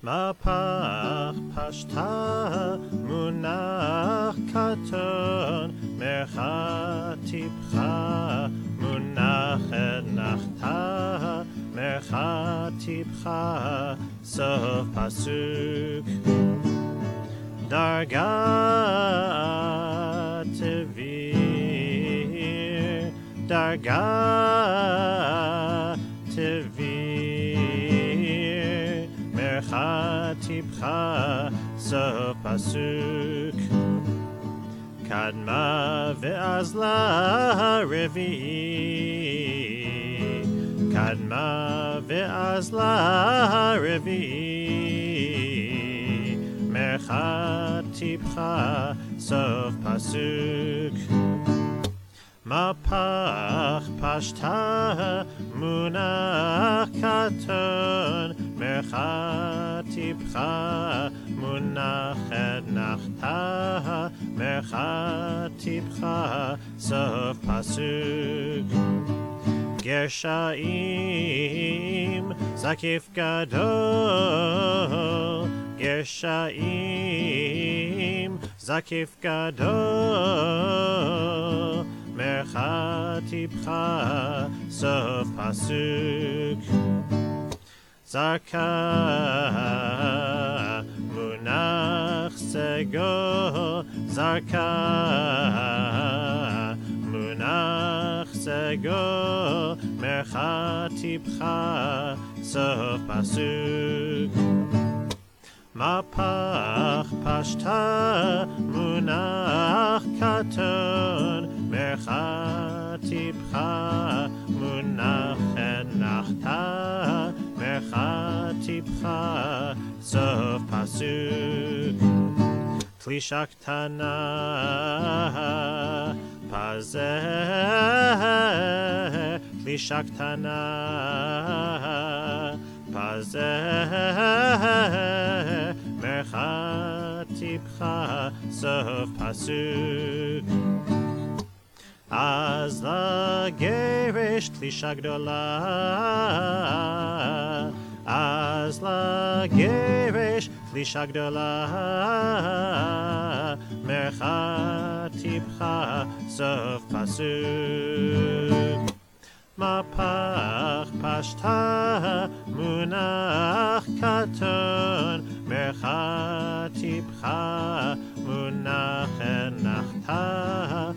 מפח פשטה מונח קטון, מרחק טיפך מונח נחתה, מרחק טיפך סוף פסוק. דרגה תביר, דרגה תביר, מרחק טיפך סוף פסוק. קדמה ואז לרביעי, קדמה ואז לרביעי, מרחק טיפך סוף פסוק. מפח פשטה מונח קטון, מרחק טיפך מונח נחתה, מרחק טיפך סוף פסוק. גרשיים זקיף גדול, גרשיים זקיף גדול, מרחק טיפך סוף פסוק. זרקה מונח סגול, זרקה מונח סגול, מרחק טיפך סוף פסוק. מפח פשטה מונח קטון, מרחק טיפך מונח נחתה, מרחק טיפך סוף פסוק. תלישה קטנה פזר, תלישה קטנה פזר, מרחק טיפך סוף פסוק. אז לגרש תלישה גדולה, אז לגרש תלישה גדולה, מרחק טיפך סוף פסוק. מפח פשטה מונח קטון, מרחק טיפך מונח נחתה,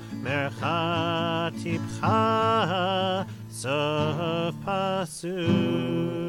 מרחק טיפך סוף פסוק.